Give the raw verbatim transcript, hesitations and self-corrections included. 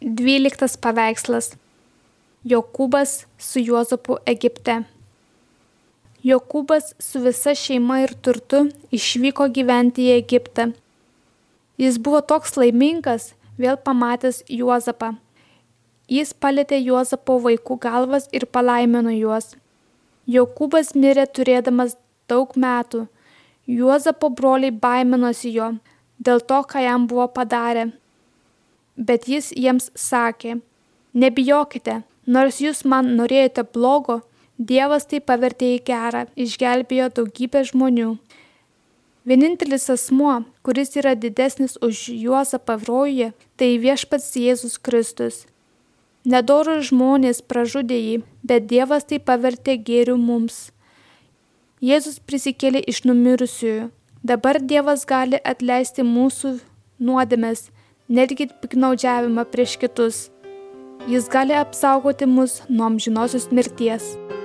Dvyliktas paveikslas. Jokūbas su Juozapu Egipte. Jokūbas su visa šeima ir turtu išvyko gyventi į Egiptą. Jis buvo toks laimingas, vėl pamatęs Juozapą. Jis palietė Juozapo vaikų galvas ir palaimino juos. Jokūbas mirė turėdamas daug metų. Juozapo broliai baiminosi jo dėl to, ką jam buvo padarę. Bet jis jiems sakė: nebijokite, nors jūs man norėjote blogo, Dievas tai pavertė į gerą, išgelbėjo daugybę žmonių. Vienintelis asmuo, kuris yra didesnis už Juozapą rojuje, tai Viešpats Jėzus Kristus. Nedorūs žmonės pražudė jį, bet Dievas tai pavertė gėriu mums. Jėzus prisikėlė iš numirusiųjų. Dabar Dievas gali atleisti mūsų nuodėmes, netgi piknaudžiavimą prieš kitus. Jis gali apsaugoti mus nuo amžinosios mirties.